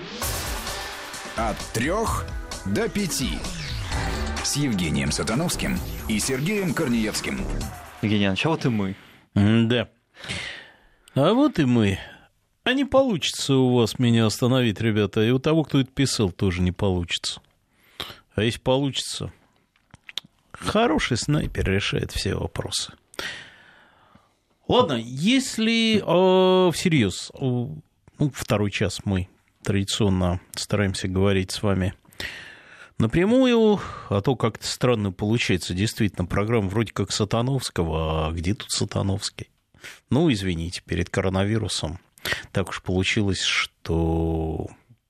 От 3 до 5 с Евгением Сатановским и Сергеем Корнеевским. Евгений Иванович, а вот и мы. Да. А вот и мы. А не получится у вас меня остановить, ребята. И у того, кто это писал, тоже не получится. А если получится, хороший снайпер решает все вопросы. Ладно, если всерьез, второй час мы традиционно стараемся говорить с вами напрямую, а то как-то странно получается. Действительно, программа вроде как Сатановского, а где тут Сатановский? Ну, извините, перед коронавирусом так уж получилось, что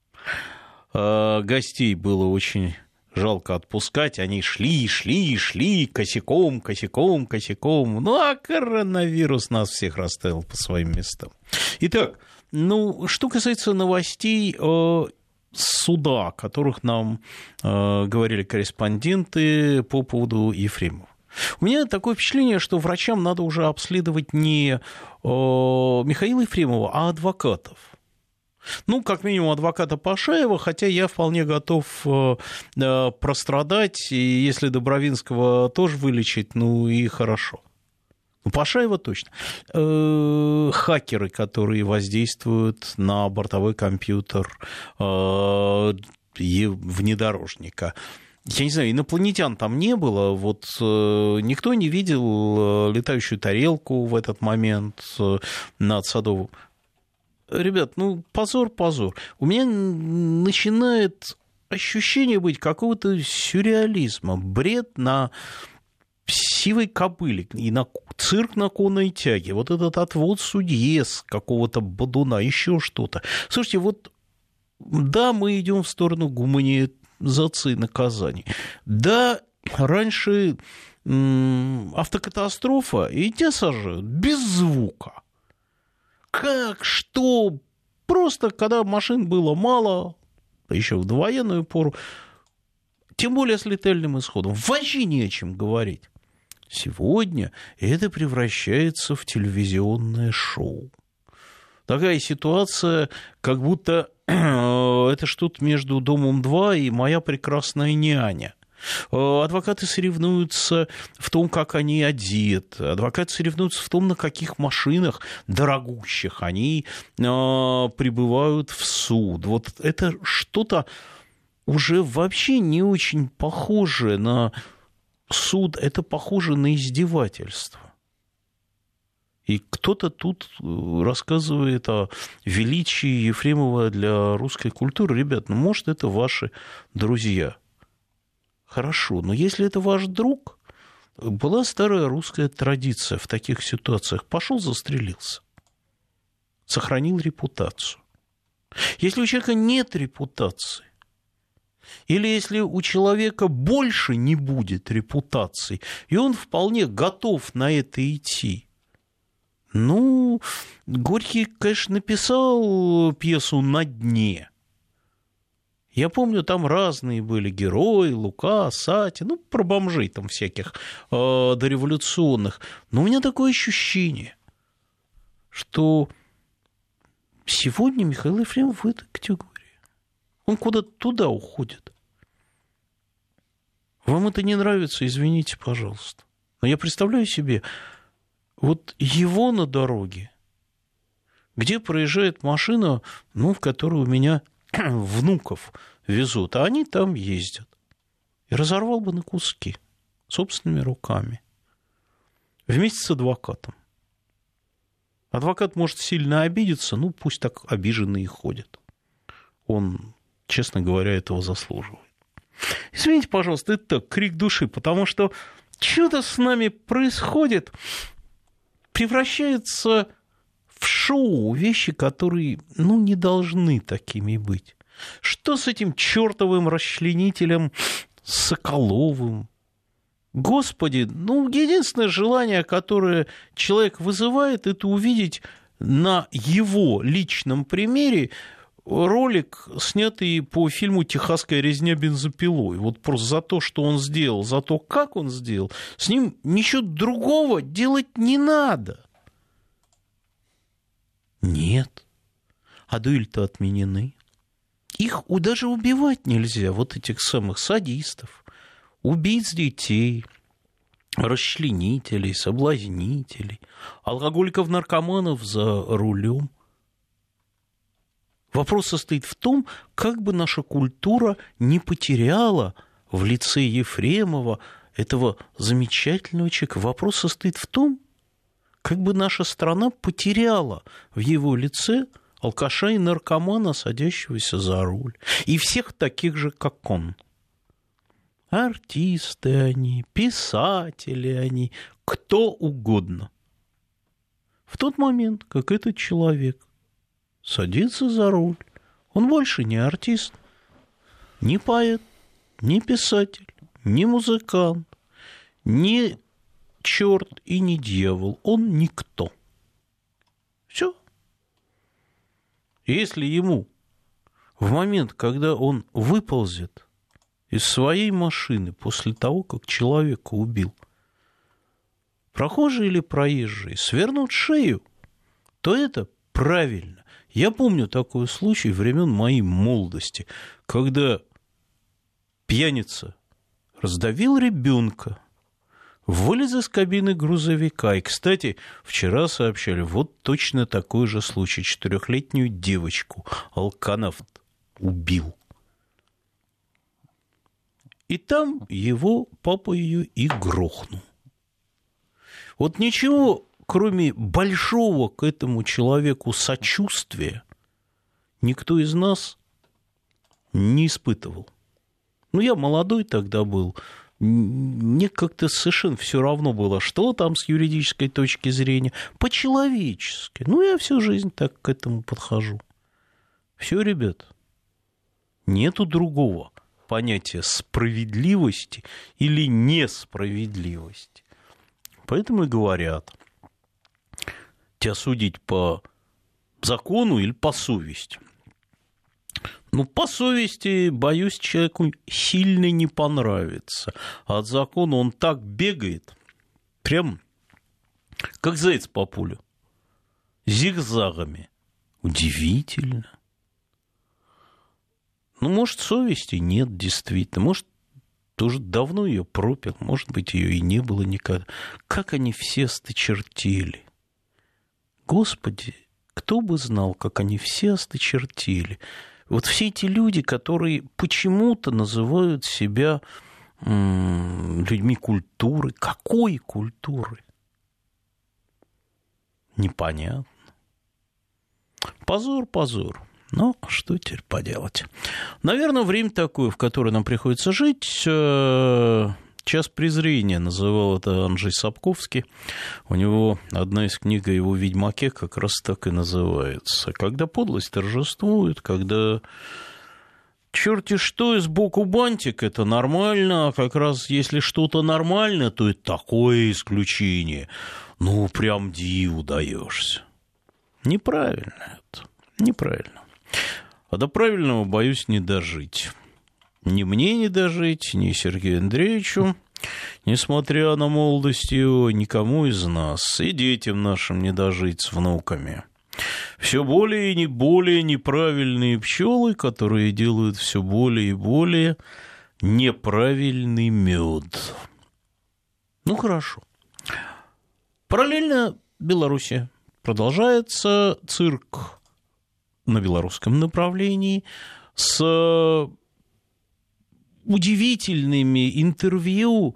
гостей было очень жалко отпускать. Они шли косяком. Ну, а коронавирус нас всех расставил по своим местам. Итак, что касается новостей суда, о которых нам говорили корреспонденты по поводу Ефремова. У меня такое впечатление, что врачам надо уже обследовать не Михаила Ефремова, а адвокатов. Как минимум адвоката Пашаева, хотя я вполне готов прострадать, и если Добровинского тоже вылечить, и хорошо. Пашаева точно. Хакеры, которые воздействуют на бортовой компьютер внедорожника. Я не знаю, инопланетян там не было, никто не видел летающую тарелку в этот момент над Садовым. Ребят, позор. У меня начинает ощущение быть какого-то сюрреализма, бред на сивой кобыле и на цирк на конной тяге, вот этот отвод судье с какого-то бодуна, еще что-то. Слушайте, да, мы идем в сторону гуманизации наказаний. Да, раньше автокатастрофа, и тебя сажают без звука. Как, что? Просто, когда машин было мало, еще в довоенную пору, тем более с летальным исходом, вообще не о чем говорить. Сегодня это превращается в телевизионное шоу. Такая ситуация, как будто это что-то между «Домом-2» и «Моя прекрасная няня». Адвокаты соревнуются в том, как они одеты. Адвокаты соревнуются в том, на каких машинах дорогущих они прибывают в суд. Это что-то уже вообще не очень похоже на суд, это похоже на издевательство. И кто-то тут рассказывает о величии Ефремова для русской культуры. Ребят, может, это ваши друзья. Хорошо, но если это ваш друг, была старая русская традиция в таких ситуациях. Пошел, застрелился. Сохранил репутацию. Если у человека нет репутации, или если у человека больше не будет репутации, и он вполне готов на это идти, Горький, конечно, написал пьесу «На дне». Я помню, там разные были герои, Лука, Сатин, про бомжей там всяких дореволюционных. Но у меня такое ощущение, что сегодня Михаил Ефремов в этой категории. Он куда-то туда уходит. Вам это не нравится, извините, пожалуйста. Но я представляю себе, его на дороге, где проезжает машина, в которой у меня внуков везут, а они там ездят. И разорвал бы на куски собственными руками. Вместе с адвокатом. Адвокат может сильно обидеться, пусть так обиженный и ходит. Он, честно говоря, этого заслуживает. Извините, пожалуйста, это так, крик души, потому что что-то с нами происходит, превращается в шоу, вещи, которые, не должны такими быть. Что с этим чертовым расчленителем Соколовым? Господи, единственное желание, которое человек вызывает, это увидеть на его личном примере ролик, снятый по фильму «Техасская резня бензопилой». Просто за то, что он сделал, за то, как он сделал, с ним ничего другого делать не надо. Нет. А дуэли-то отменены. Их даже убивать нельзя, вот этих самых садистов, убийц детей, расчленителей, соблазнителей, алкоголиков, наркоманов за рулем. Вопрос состоит в том, как бы наша культура не потеряла в лице Ефремова этого замечательного человека. Вопрос состоит в том, как бы наша страна потеряла в его лице алкаша и наркомана, садящегося за руль. И всех таких же, как он. Артисты они, писатели они, кто угодно. В тот момент, как этот человек садится за руль, он больше не артист, не поэт, не писатель, не музыкант, не черт и не дьявол. Он никто. Все. Если ему в момент, когда он выползет из своей машины после того, как человека убил, прохожие или проезжие свернут шею, то это правильно. Я помню такой случай времен моей молодости, когда пьяница раздавил ребенка, вылез из кабины грузовика. И, кстати, вчера сообщали, вот точно такой же случай. 4-летнюю девочку алканавт убил. И там его папа ее и грохнул. Вот ничего, кроме большого к этому человеку сочувствия, никто из нас не испытывал. Ну, я молодой тогда был. Мне как-то совершенно все равно было, что там с юридической точки зрения, по-человечески. Ну, я всю жизнь так к этому подхожу. Все, ребят, нету другого понятия справедливости или несправедливости. Поэтому и говорят, тебя судить по закону или по совести. Ну, по совести, боюсь, человеку сильно не понравится. От закона он так бегает, прям как заяц по полю, зигзагами. Удивительно. Ну, может, совести нет, действительно. Может, тоже давно ее пропил, может быть, ее и не было никогда. Как они все осточертели. Господи, кто бы знал, как они все осточертели. Вот все эти люди, которые почему-то называют себя людьми культуры. Какой культуры? Непонятно. Позор, позор. Но что теперь поделать? Наверное, время такое, в которое нам приходится жить. «Час презрения» называл это Анджей Сапковский. У него одна из книг о его «Ведьмаке» как раз так и называется. Когда подлость торжествует, когда черти что, и сбоку бантик, это нормально, а как раз если что-то нормально, то это такое исключение. Ну, прям диву даешься. Неправильно это, неправильно. А до правильного, боюсь, не дожить. Ни мне не дожить, ни Сергею Андреевичу, несмотря на молодость его, никому из нас, и детям нашим не дожить с внуками. Все более и более неправильные пчелы, которые делают все более и более неправильный мед. Ну, хорошо. Параллельно Беларуси продолжается цирк на белорусском направлении с удивительными интервью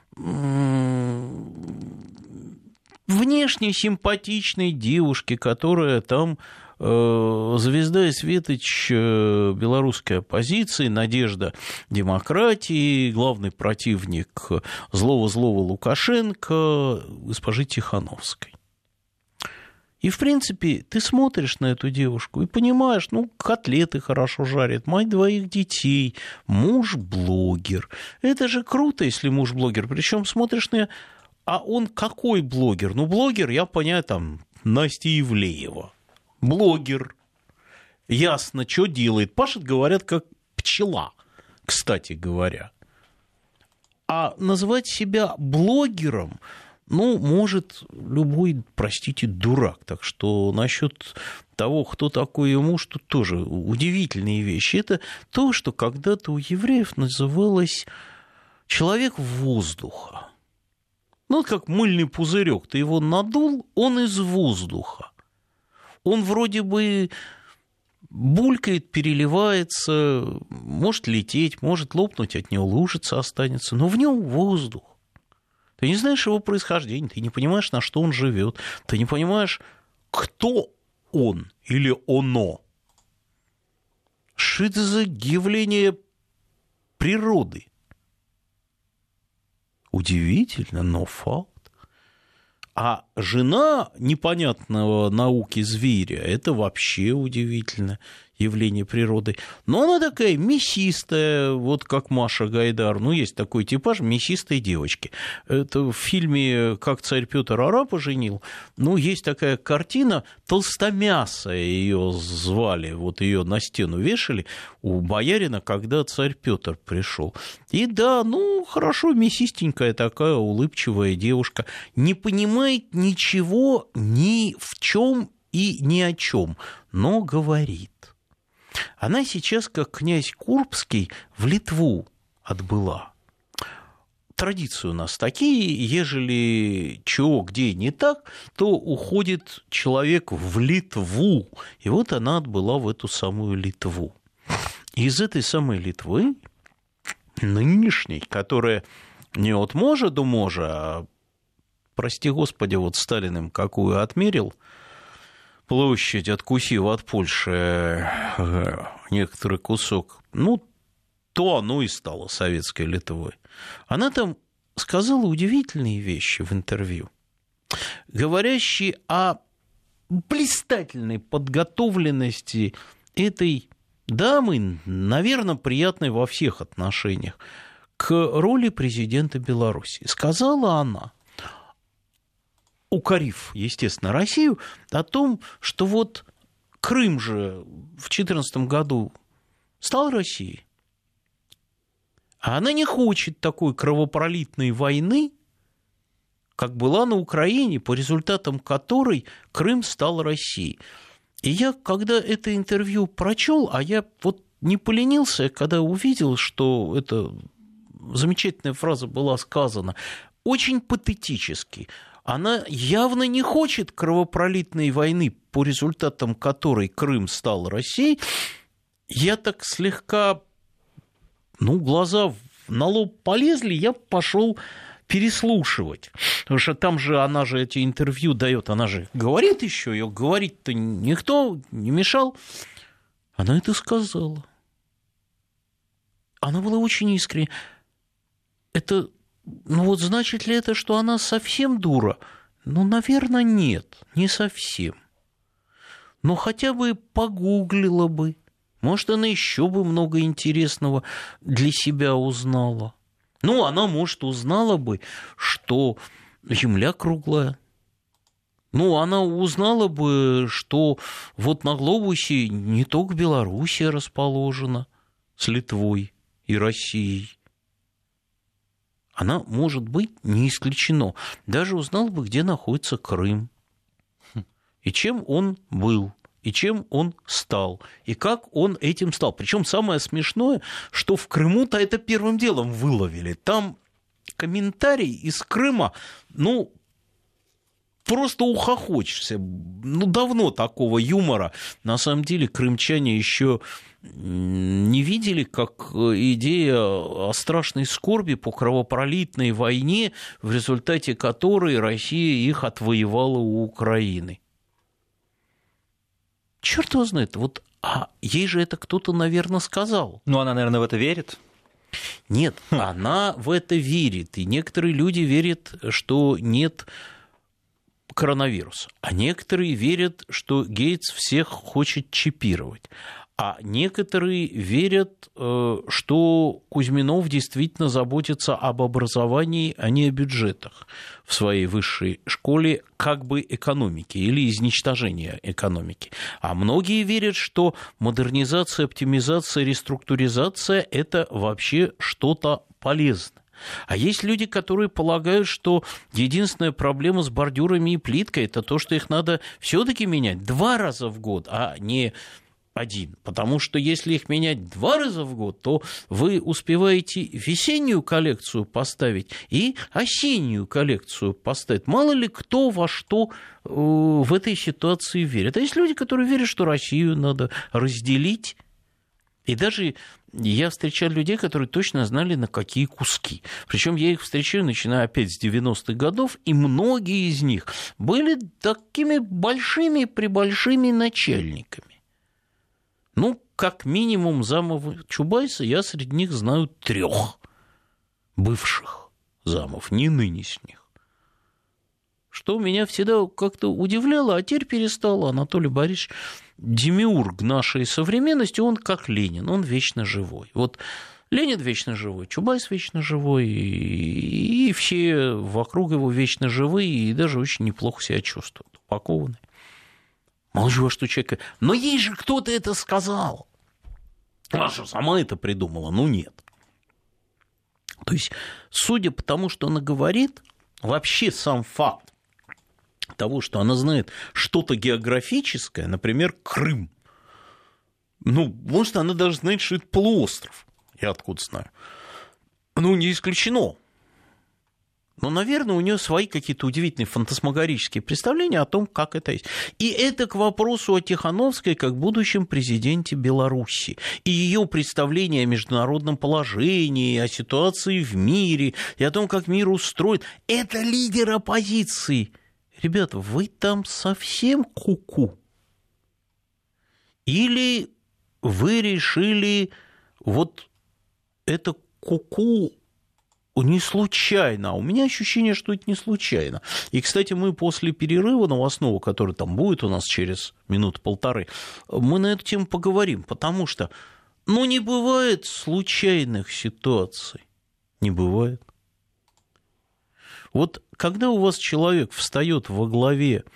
внешне симпатичной девушки, которая там звезда и светоч белорусской оппозиции, надежда демократии, главный противник злого-злого Лукашенко, госпожи Тихановской. И, в принципе, ты смотришь на эту девушку и понимаешь, ну, котлеты хорошо жарит, мать двоих детей, муж блогер. Это же круто, если муж блогер. Причем смотришь на... А он какой блогер? Ну, блогер, я понимаю, там, Настя Ивлеева. Блогер. Ясно, что делает. Пашет, говорят, как пчела, кстати говоря. А называть себя блогером... ну, может любой, простите, дурак. Так что насчет того, кто такой ее муж, тут тоже удивительные вещи. Это то, что когда-то у евреев называлось человек воздуха. Ну, как мыльный пузырек. Ты его надул, он из воздуха. Он вроде бы булькает, переливается, может лететь, может лопнуть, от него лужица останется, но в нем воздух. Ты не знаешь его происхождения, ты не понимаешь, на что он живет, ты не понимаешь, кто он или оно. Что это за явление природы? Удивительно, но факт. А жена непонятного науки зверя – это вообще удивительное явление природы. Но она такая мясистая, вот как Маша Гайдар. Ну, есть такой типаж мясистой девочки. Это в фильме «Как царь Петр арапа женил». Ну, есть такая картина, толстомясая ее звали, вот ее на стену вешали у боярина, когда царь Петр пришел. И да, ну, хорошо, мясистенькая такая улыбчивая девушка, не понимает ничего ни в чем и ни о чем, но говорит. Она сейчас, как князь Курбский, в Литву отбыла. Традиции у нас такие, ежели чего где не так, то уходит человек в Литву. И вот она отбыла в эту самую Литву. Из этой самой Литвы, нынешней, которая не от можа до можа, а, прости господи, вот Сталин им какую отмерил, площадь, откусив от Польши некоторый кусок, ну, то оно и стало советской Литвой. Она там сказала удивительные вещи в интервью, говорящие о блистательной подготовленности этой дамы, наверное, приятной во всех отношениях, к роли президента Беларуси. Сказала она, укорив, естественно, Россию, о том, что вот Крым же в 2014 году стал Россией, а она не хочет такой кровопролитной войны, как была на Украине, по результатам которой Крым стал Россией. И я, когда это интервью прочел, а я вот не поленился, когда увидел, что эта замечательная фраза была сказана, очень патетически. Она явно не хочет кровопролитной войны, по результатам которой Крым стал Россией. Я так слегка, ну, глаза на лоб полезли, я пошел переслушивать. Потому что там же она же эти интервью дает, она же говорит еще, ее говорить-то никто не мешал. Она это сказала. Она была очень искренне. Это, ну вот значит ли это, что она совсем дура? Ну, наверное, нет, не совсем. Но хотя бы погуглила бы. Может, она еще бы много интересного для себя узнала. Ну, она, может, узнала бы, что Земля круглая. Ну, она узнала бы, что вот на глобусе не только Белоруссия расположена с Литвой и Россией. Она, может быть, не исключено. Даже узнала бы, где находится Крым, и чем он был, и чем он стал, и как он этим стал. Причем самое смешное, что в Крыму-то это первым делом выловили. Там комментарий из Крыма, ну, просто ухохочешься. Ну, давно такого юмора. На самом деле, крымчане еще не видели, как идея о страшной скорби по кровопролитной войне, в результате которой Россия их отвоевала у Украины. Черт его знает, вот, а ей же это кто-то, наверное, сказал. Ну, она, наверное, в это верит. Нет, она в это верит. И некоторые люди верят, что нет коронавируса. А некоторые верят, что Гейтс всех хочет чипировать. А некоторые верят, что Кузьминов действительно заботится об образовании, а не о бюджетах в своей высшей школе как бы экономики или изничтожения экономики. А многие верят, что модернизация, оптимизация, реструктуризация – это вообще что-то полезное. А есть люди, которые полагают, что единственная проблема с бордюрами и плиткой – это то, что их надо все-таки менять 2 раза в год, а не 1. Потому что если их менять 2 раза в год, то вы успеваете весеннюю коллекцию поставить и осеннюю коллекцию поставить. Мало ли кто во что в этой ситуации верит. А есть люди, которые верят, что Россию надо разделить. И даже я встречал людей, которые точно знали, на какие куски. Причем я их встречаю, начиная опять с 90-х годов, и многие из них были такими большими-пребольшими начальниками. Ну, как минимум замов Чубайса я среди них знаю 3 бывших замов, не нынешних. Что меня всегда как-то удивляло, а теперь перестало. Анатолий Борисович демиург нашей современности, он как Ленин, он вечно живой. Вот Ленин вечно живой, Чубайс вечно живой, и все вокруг его вечно живые, и даже очень неплохо себя чувствуют, упакованы. Мало ли что человека... Но ей же кто-то это сказал. Она что, сама это придумала? Ну, нет. То есть, судя по тому, что она говорит, вообще сам факт того, что она знает что-то географическое, например, Крым. Ну, может, она даже знает, что это полуостров. Я откуда знаю. Ну, не исключено. Но, наверное, у нее свои какие-то удивительные фантасмагорические представления о том, как это есть. И это к вопросу о Тихановской как будущем президенте Беларуси. И ее представление о международном положении, о ситуации в мире, и о том, как мир устроен. Это лидер оппозиции. Ребята, вы там совсем ку-ку? Или вы решили вот это ку-ку не случайно, а у меня ощущение, что это не случайно. И, кстати, мы после перерыва новостного, который там будет у нас через 1-1.5 минут, мы на эту тему поговорим, потому что, ну, не бывает случайных ситуаций. Не бывает. Вот когда у вас человек встает во главе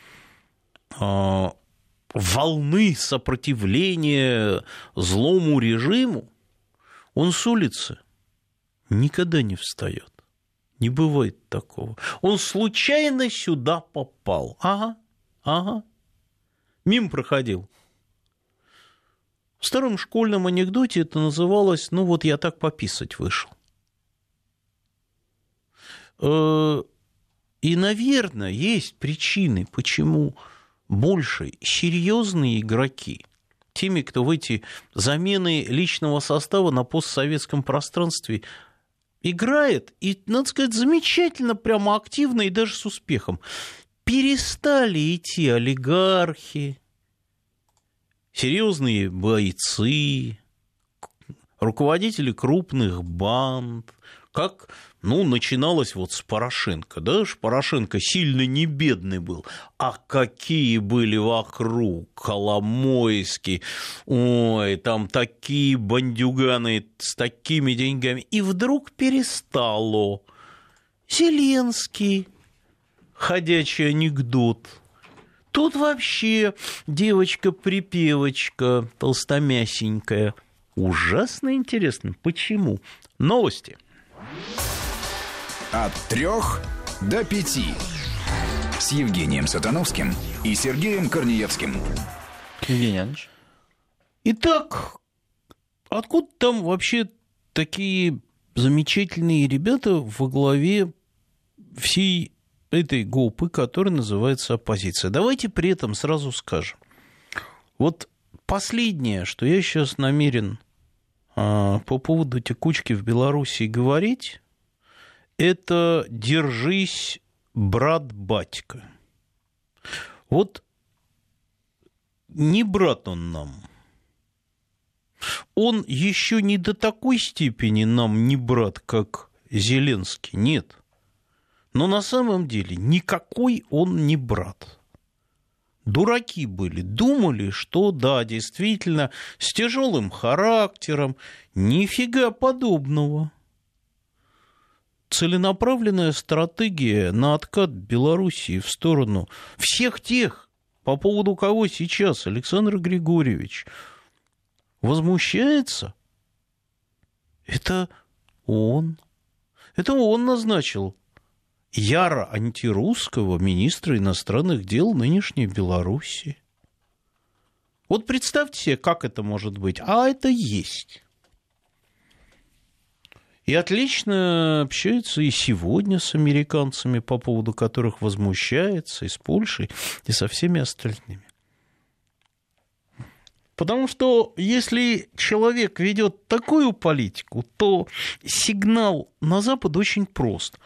волны сопротивления злому режиму, он с улицы никогда не встает. Не бывает такого. Он случайно сюда попал. Ага. Мимо проходил. В старом школьном анекдоте это называлось, ну вот я так пописать вышел. И, наверное, есть причины, почему больше серьезные игроки, теми, кто в эти замены личного состава на постсоветском пространстве играет, и, надо сказать, замечательно, прямо активно и даже с успехом. Перестали идти олигархи, серьезные бойцы, руководители крупных банд, как, ну, начиналось вот с Порошенко, да, Порошенко сильно не бедный был, а какие были вокруг Коломойский, ой, там такие бандюганы с такими деньгами, и вдруг перестало. Зеленский, ходячий анекдот. Тут вообще девочка-припевочка толстомясенькая. Ужасно интересно. Почему? Новости. От 3 до 5 с Евгением Сатановским и Сергеем Корнеевским. Евгений Иванович. Итак, откуда там вообще такие замечательные ребята во главе всей этой группы, которая называется оппозиция? Давайте при этом сразу скажем. Вот последнее, что я сейчас намерен по поводу текучки в Белоруссии говорить, это «держись, брат-батька». Вот не брат он нам. Он еще не до такой степени нам не брат, как Зеленский, нет. Но на самом деле никакой он не брат. Дураки были, думали, что да, действительно, с тяжелым характером, нифига подобного. Целенаправленная стратегия на откат Белоруссии в сторону всех тех, по поводу кого сейчас Александр Григорьевич возмущается, это он. Это он назначил яро антирусского министра иностранных дел нынешней Белоруссии. Вот представьте себе, как это может быть. А это есть. И отлично общается и сегодня с американцами, по поводу которых возмущается, и с Польшей, и со всеми остальными. Потому что если человек ведет такую политику, то сигнал на Запад очень прост.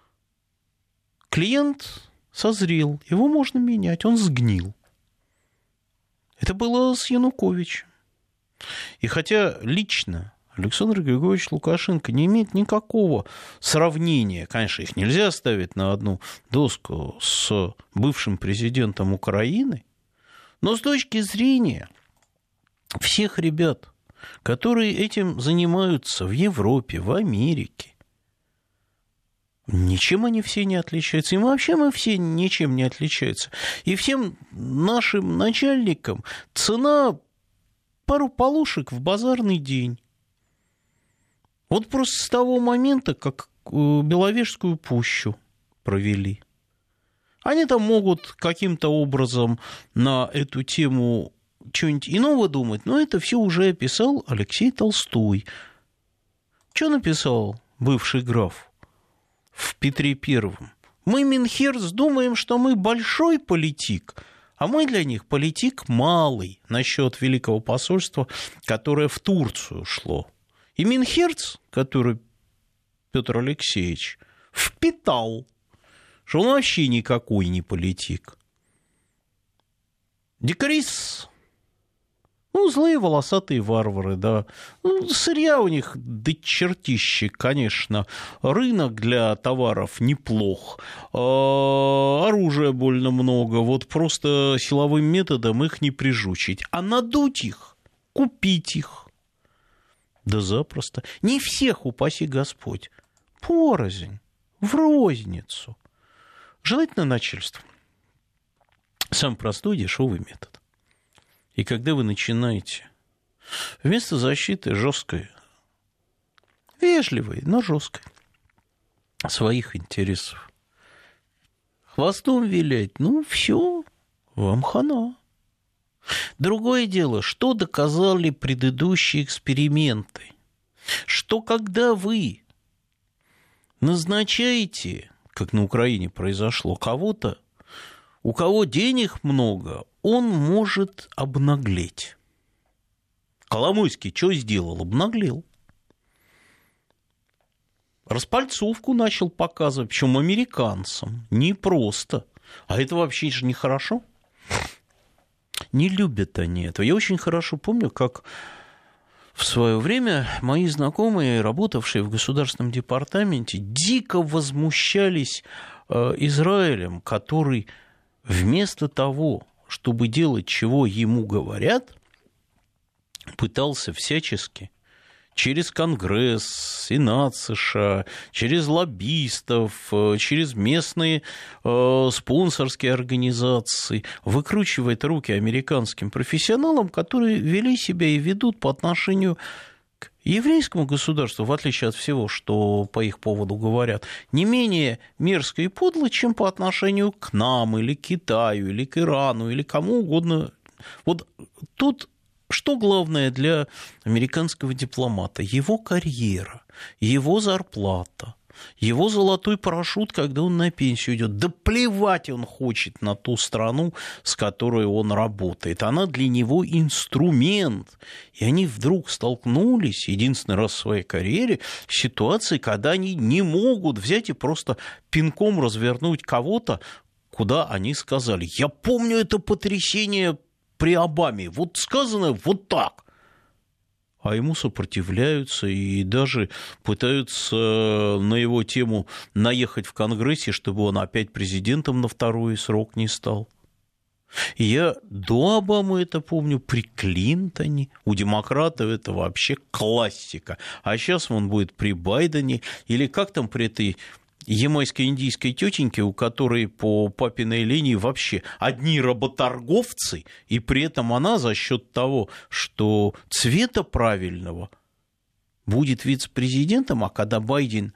Клиент созрел, его можно менять, он сгнил. Это было с Януковичем. И хотя лично Александр Григорьевич Лукашенко не имеет никакого сравнения, конечно, их нельзя ставить на одну доску с бывшим президентом Украины, но с точки зрения всех ребят, которые этим занимаются в Европе, в Америке, ничем они все не отличаются. И вообще мы все ничем не отличаются. И всем нашим начальникам цена пару полушек в базарный день. Вот просто с того момента, как Беловежскую пущу провели. Они там могут каким-то образом на эту тему что-нибудь иного думать, но это все уже описал Алексей Толстой. Что написал бывший граф в Петре Первом? Мы, Минхерц, думаем, что мы большой политик, а мы для них политик малый насчет Великого посольства, которое в Турцию шло. И Минхерц, который Петр Алексеевич, впитал, что он вообще никакой не политик. Дикарис, злые волосатые варвары, да. Сырья у них до чертищи, конечно. Рынок для товаров неплох. Оружия больно много. Вот просто силовым методом их не прижучить. А надуть их, купить их. Да запросто. Не всех, упаси Господь. Порознь, в розницу. Желательно начальство. Самый простой, дешевый метод. И когда вы начинаете вместо защиты жесткой, вежливой, но жесткой, своих интересов, хвостом вилять, все, вам хана. Другое дело, что доказали предыдущие эксперименты, что когда вы назначаете, как на Украине произошло, кого-то, у кого денег много, он может обнаглеть. Коломойский что сделал? Обнаглел. Распальцовку начал показывать, причем американцам, не просто. А это вообще же нехорошо. Не любят они этого. Я очень хорошо помню, как в свое время мои знакомые, работавшие в Государственном департаменте, дико возмущались Израилем, который вместо того, чтобы делать, чего ему говорят, пытался всячески через Конгресс, Сенат США, через лоббистов, через местные спонсорские организации выкручивать руки американским профессионалам, которые вели себя и ведут по отношению к еврейскому государству, в отличие от всего, что по их поводу говорят, не менее мерзко и подло, чем по отношению к нам, или к Китаю, или к Ирану, или кому угодно. Вот тут что главное для американского дипломата? Его карьера, его зарплата, его золотой парашют, когда он на пенсию идет. Да плевать он хочет на ту страну, с которой он работает. Она для него инструмент. И они вдруг столкнулись, единственный раз в своей карьере, с ситуацией, когда они не могут взять и просто пинком развернуть кого-то, куда они сказали. Я помню это потрясение при Обаме. Вот сказано вот так. А ему сопротивляются и даже пытаются на его тему наехать в Конгрессе, чтобы он опять президентом на второй срок не стал. И я до Обамы это помню, при Клинтоне, у демократов это вообще классика. А сейчас он будет при Байдене, или как там при этой ямайской индийской тетеньке, у которой по папиной линии вообще одни работорговцы, и при этом она за счет того, что цвета правильного будет вице-президентом, а когда Байден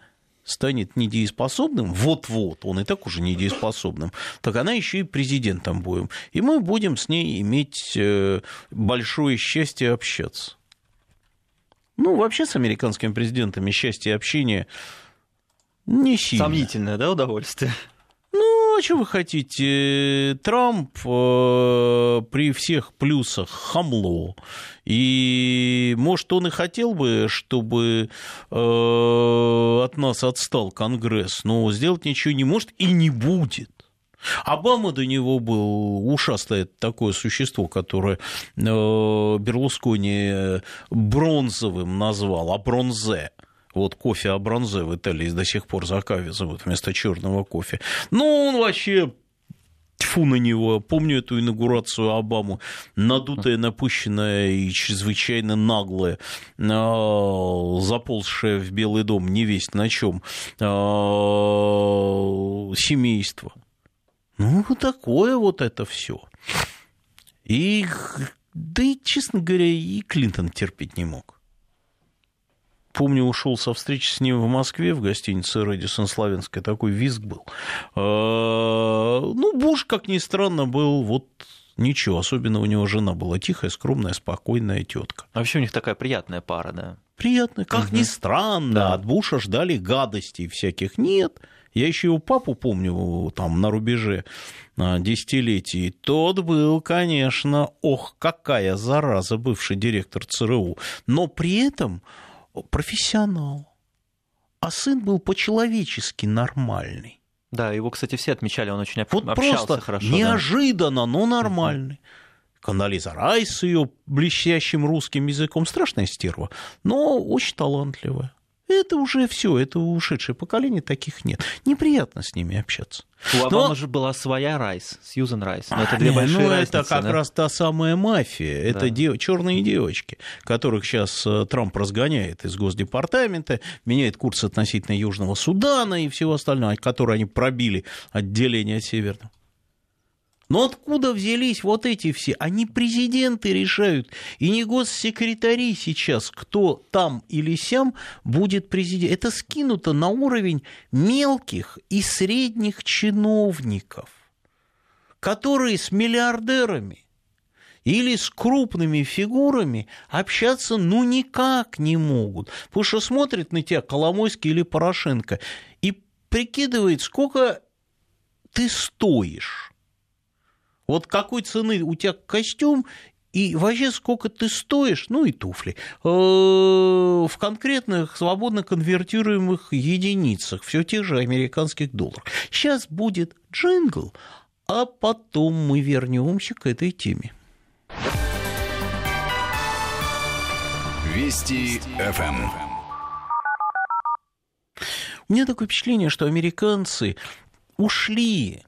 станет недееспособным, вот-вот, он и так уже недееспособным, так она еще и президентом будем. И мы будем с ней иметь большое счастье общаться. Ну, вообще с американскими президентами счастье общения не сильно. Сомнительное, да, удовольствие? Ну, а что вы хотите? Трамп при всех плюсах хамло. И, может, он и хотел бы, чтобы от нас отстал Конгресс, но сделать ничего не может и не будет. Обама до него был ушастое такое существо, которое Берлускони бронзовым назвал, абронзе. Вот кофе абронзе в Италии до сих пор заказывают вместо черного кофе. Ну, он вообще... Тьфу на него. Помню эту инаугурацию Обаму. Надутая, напыщенная и чрезвычайно наглая, заползшая в Белый дом невесть на чем семейство. Ну, вот такое вот это все. И, да и, честно говоря, и Клинтон терпеть не мог. Помню, ушел со встречи с ним в Москве, в гостинице «Рэдиссон Славянская», такой визг был. Ну, Буш, как ни странно, был вот ничего, особенно у него жена была тихая, скромная, спокойная тетка. Вообще у них такая приятная пара, да? Приятная, как ни странно, да. От Буша ждали гадостей всяких. Нет, я еще его папу помню там на рубеже десятилетий. Тот был, конечно, ох, какая зараза, бывший директор ЦРУ, но при этом профессионал. А сын был по-человечески нормальный. Да, его, кстати, все отмечали, он очень вот общался просто хорошо. Неожиданно, но нормальный. Кондолиза Райс с ее блестящим русским языком, страшная стерва, но очень талантливая. Это уже все, это ушедшее поколение, таких нет. Неприятно с ними общаться. У Обамы же была своя Райс, Сьюзен Райс. Но это две большие разницы. Это как раз та самая мафия. Это черные девочки, которых сейчас Трамп разгоняет из Госдепартамента, меняет курс относительно Южного Судана и всего остального, которые они пробили отделение от Северного. Но откуда взялись вот эти все? Они президенты решают, и не госсекретари сейчас, кто там или сям будет президентом. Это скинуто на уровень мелких и средних чиновников, которые с миллиардерами или с крупными фигурами общаться ну никак не могут. Потому что смотрит на тебя Коломойский или Порошенко и прикидывает, сколько ты стоишь. Вот какой цены у тебя костюм и вообще сколько ты стоишь, ну и туфли, в конкретных свободно конвертируемых единицах, все тех же американских долларов. Сейчас будет джингл, а потом мы вернемся к этой теме. Вести ФМ. У меня такое впечатление, что американцы ушли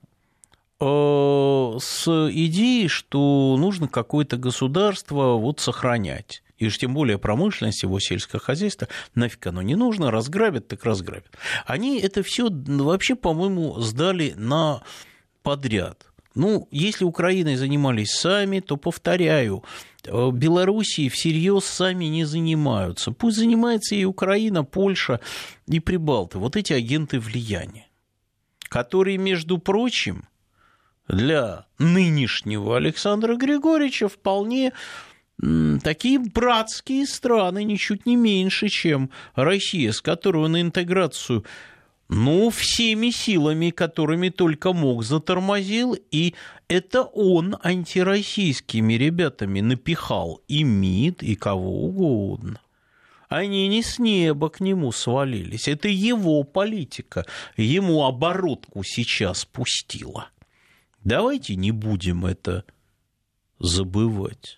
с идеей, что нужно какое-то государство вот сохранять. И уж тем более промышленность, его сельское хозяйство, нафиг оно не нужно, разграбят, так разграбят. Они это все вообще, по-моему, сдали на подряд. Ну, если Украиной занимались сами, то, повторяю, Белоруссии всерьез сами не занимаются. Пусть занимается и Украина, Польша и Прибалты. Вот эти агенты влияния, которые, между прочим, для нынешнего Александра Григорьевича вполне такие братские страны, ничуть не меньше, чем Россия, с которой он на интеграцию, ну, всеми силами, которыми только мог, затормозил, и это он антироссийскими ребятами напихал и МИД, и кого угодно. Они не с неба к нему свалились, это его политика, ему оборотку сейчас пустила. Давайте не будем это забывать.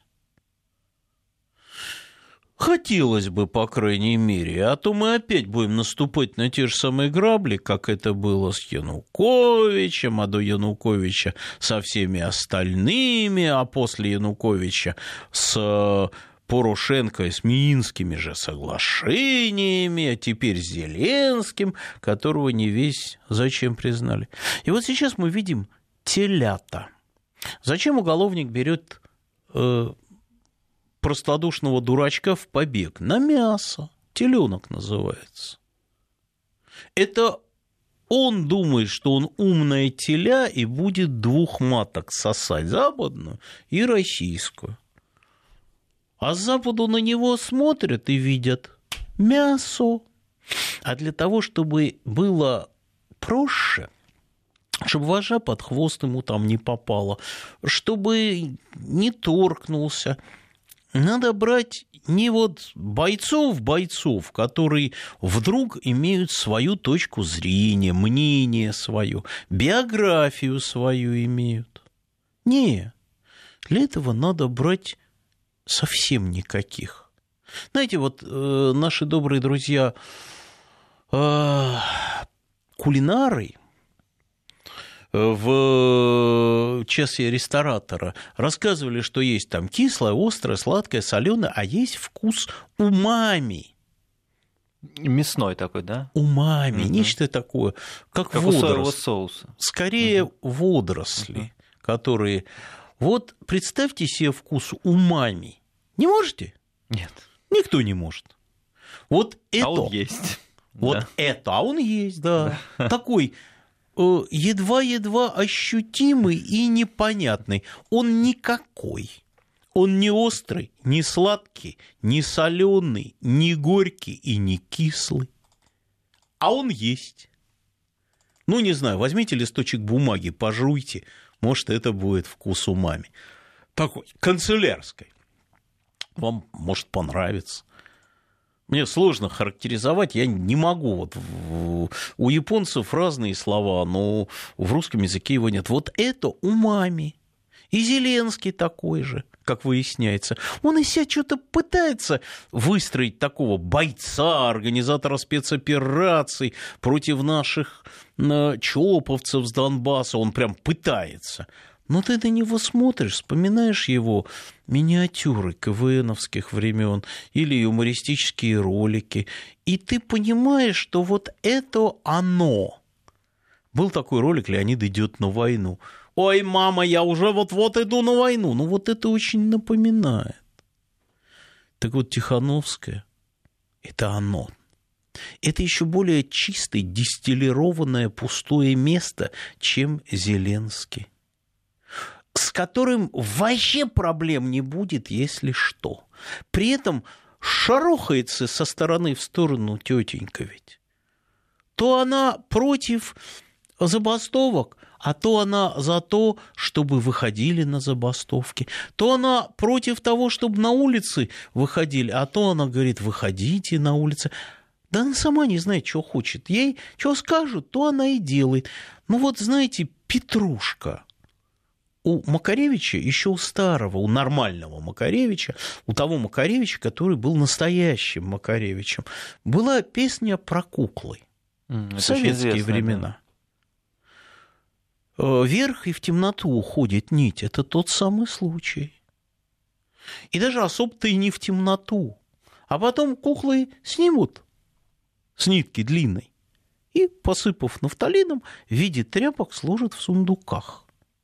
Хотелось бы, по крайней мере, а то мы опять будем наступать на те же самые грабли, как это было с Януковичем, а до Януковича со всеми остальными, а после Януковича с Порошенко и с Минскими же соглашениями, а теперь с Зеленским, которого не весь зачем признали. И вот сейчас мы видим телята. Зачем уголовник берет простодушного дурачка в побег? На мясо. Теленок называется. Это он думает, что он умная теля и будет двух маток сосать, западную и российскую. А с западу на него смотрят и видят мясо. А для того, чтобы было проще, чтобы вожа под хвост ему там не попало, чтобы не торкнулся, надо брать не вот бойцов, которые вдруг имеют свою точку зрения, мнение свое, биографию свою имеют. Не, для этого надо брать совсем никаких. Знаете, вот наши добрые друзья кулинары в часе ресторатора рассказывали, что есть там кислое, острое, сладкое, соленое, а есть вкус умами. Мясной такой, да? Умами, нечто такое, как у соевого соуса. Скорее водоросли, которые... Вот представьте себе вкус умами. Не можете? Нет. Никто не может. Вот это... А он есть. Вот да. Это, а он есть, да. Такой едва-едва ощутимый и непонятный. Он никакой. Он не острый, не сладкий, не соленый, не горький и не кислый. А он есть. Ну, не знаю, возьмите листочек бумаги, пожуйте. Может, это будет вкус умами. Такой, канцелярской. Вам может понравиться. Мне сложно характеризовать, я не могу. Вот у японцев разные слова, но в русском языке его нет. Вот это умами. И Зеленский такой же, как выясняется. Он из себя что-то пытается выстроить такого бойца, организатора спецопераций против наших чоповцев с Донбасса. Он прям пытается. Но ты на него смотришь, вспоминаешь его миниатюры КВНовских времен или юмористические ролики, и ты понимаешь, что вот это оно. Был такой ролик «Леонид идет на войну». «Ой, мама, я уже вот-вот иду на войну». Ну, вот это очень напоминает. Так вот, Тихановская – это оно. Это еще более чистое, дистиллированное, пустое место, чем Зеленский, с которым вообще проблем не будет, если что. При этом шарохается со стороны в сторону тетенька ведь. То она против забастовок, а то она за то, чтобы выходили на забастовки. То она против того, чтобы на улицы выходили, а то она говорит, выходите на улицы. Да она сама не знает, что хочет. Ей что скажут, то она и делает. Ну вот, знаете, петрушка. У Макаревича, еще у старого, у нормального Макаревича, у того Макаревича, который был настоящим Макаревичем, была песня про куклы в советские времена. Да. Вверх и в темноту уходит нить. Это тот самый случай. И даже особо-то и не в темноту. А потом куклы снимут с нитки длинной и, посыпав нафталином, в виде тряпок сложат в сундуках.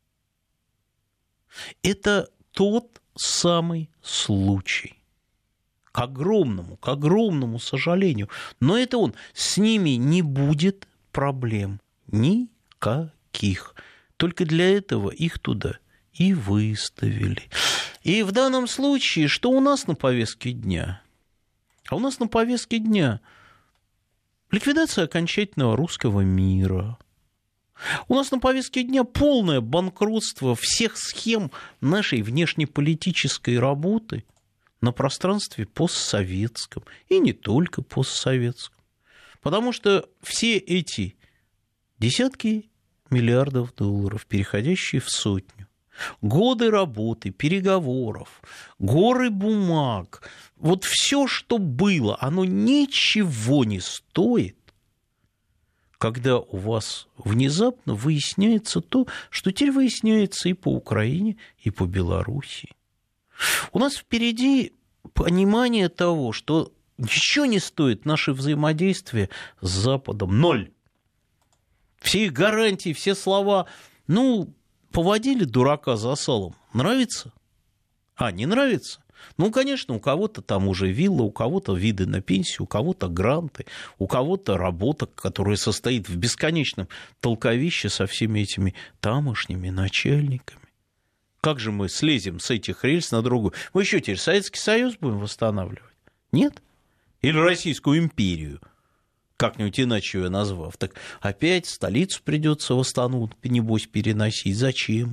Это тот самый случай. К огромному сожалению. Но это он. С ними не будет проблем никаких. Только для этого их туда и выставили. И в данном случае, что у нас на повестке дня? А у нас на повестке дня ликвидация окончательного русского мира. У нас на повестке дня полное банкротство всех схем нашей внешнеполитической работы на пространстве постсоветском, и не только постсоветском. Потому что все эти десятки миллиардов долларов, переходящие в сотню, годы работы, переговоров, горы бумаг, вот все, что было, оно ничего не стоит, когда у вас внезапно выясняется то, что теперь выясняется и по Украине, и по Белоруссии. У нас впереди понимание того, что ничего не стоит наше взаимодействие с Западом. Ноль. Все их гарантии, все слова. Ну, поводили дурака за салом. Нравится? А, не нравится? Ну, конечно, у кого-то там уже вилла, у кого-то виды на пенсию, у кого-то гранты, у кого-то работа, которая состоит в бесконечном толковище со всеми этими тамошними начальниками. Как же мы слезем с этих рельс на другую? Мы еще теперь Советский Союз будем восстанавливать? Нет? Или Российскую империю? Как-нибудь иначе ее назвав. Так опять столицу придется восстановить, небось, переносить. Зачем?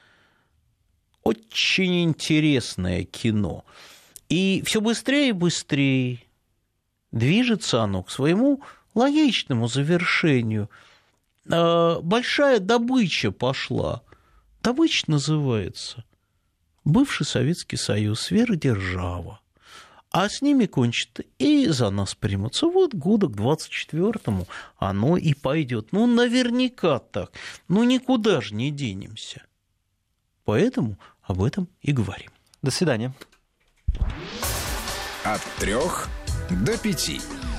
Очень интересное кино. И все быстрее и быстрее движется оно к своему логичному завершению. Большая добыча пошла. Добыча называется бывший Советский Союз, сверхдержава. А с ними кончат и за нас примутся. Вот года к 24-му оно и пойдет. Ну, наверняка так. Ну, никуда же не денемся. Поэтому об этом и говорим. До свидания. От 3 до 5.